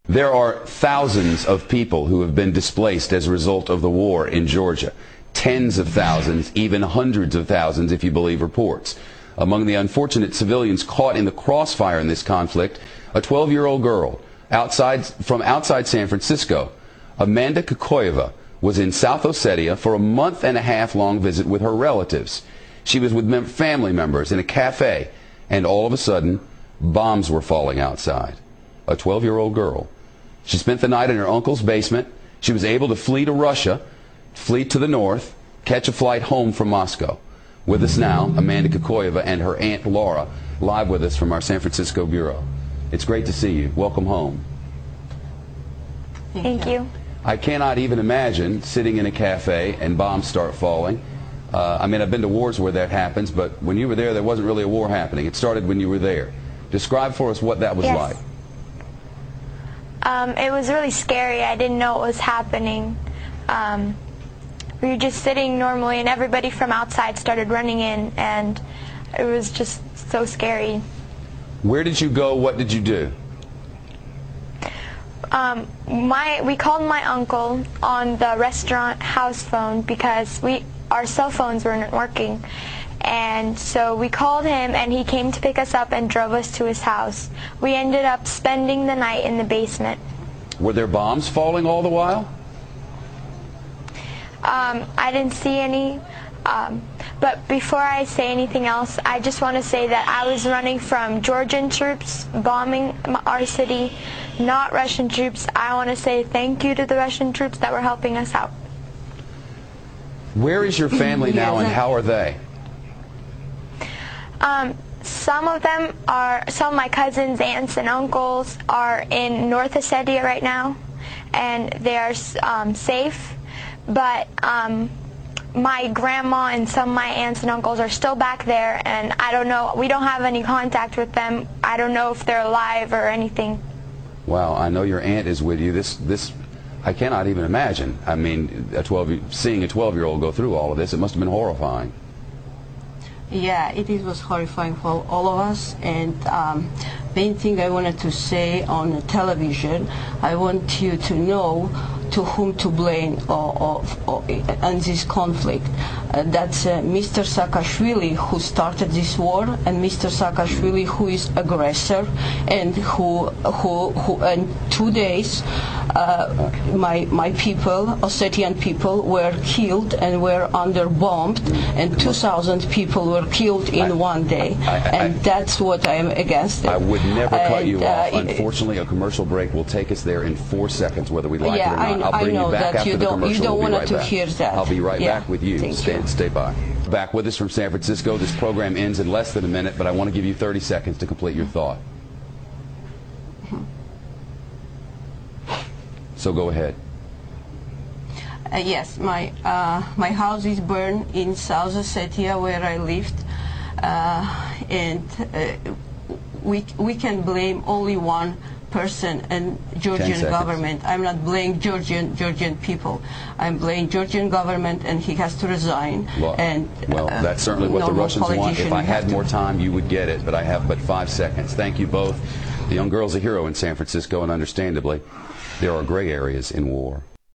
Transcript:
There are thousands of people who have been displaced as a result of the war in Georgia. Tens of thousands, even hundreds of thousands if you believe reports. Among the unfortunate civilians caught in the crossfire in this conflict, a 12-year-old girl from outside San Francisco. Amanda Kokoyeva was in South Ossetia for a month-and-a-half-long visit with her relatives. She was with family members in a cafe, and all of a sudden, bombs were falling outside. A 12-year-old girl. She spent the night in her uncle's basement. She was able to flee to Russia, flee to the north, catch a flight home from Moscow. With us now, Amanda Kokoyeva and her aunt Laura, live with us from our San Francisco bureau. It's great to see you. Welcome home. Thank you. I cannot even imagine sitting in a cafe and bombs start falling. I mean, I've been to wars where that happens, but when you were there wasn't really a war happening. It started when you were there. Describe for us what that was like. It was really scary. I didn't know what was happening. We were just sitting normally, and everybody from outside started running in, and it was just so scary. Where did you go? What did you do? We called my uncle on the restaurant house phone because our cell phones weren't working. And so we called him, and he came to pick us up and drove us to his house. We ended up spending the night in the basement. Were there bombs falling all the while? I didn't see any. But before I say anything else, I just want to say that I was running from Georgian troops bombing our city, not Russian troops. I want to say thank you to the Russian troops that were helping us out. Where is your family now, and how are they? Some of my cousins, aunts, and uncles are in North Ossetia right now, and they are safe. But my grandma and some of my aunts and uncles are still back there, and I don't know. We don't have any contact with them. I don't know if they're alive or anything. Wow, I know your aunt is with you. This I cannot even imagine. I mean, seeing a 12-year-old go through all of this, it must have been horrifying. Yeah, it was horrifying for all of us. And main thing I wanted to say on the television, I want you to know to whom to blame on this conflict. That's Mr. Saakashvili, who started this war, and Mr. Saakashvili, who is aggressor, and who in 2 days my people, Ossetian people, were killed and were bombed, and 2,000 people were killed in 1 day. And that's what I am against. I would never cut you off. Unfortunately, a commercial break will take us there in 4 seconds, whether we like it or not. I'll bring you back after the commercial. You don't want to hear that. I'll be right back with you. Thank you. Stay by. Back with us from San Francisco. This program ends in less than a minute, but I want to give you 30 seconds to complete your thought. So go ahead. Yes, my house is burned in South Ossetia, where I lived, and we can blame only one person, and Georgian government. I'm not blaming Georgian people. I'm blaming Georgian government, and he has to resign. Well, that's certainly what the Russians want. If I had more time, you would get it, but I have but 5 seconds. Thank you both. The young girl's a hero in San Francisco, and understandably, there are gray areas in war.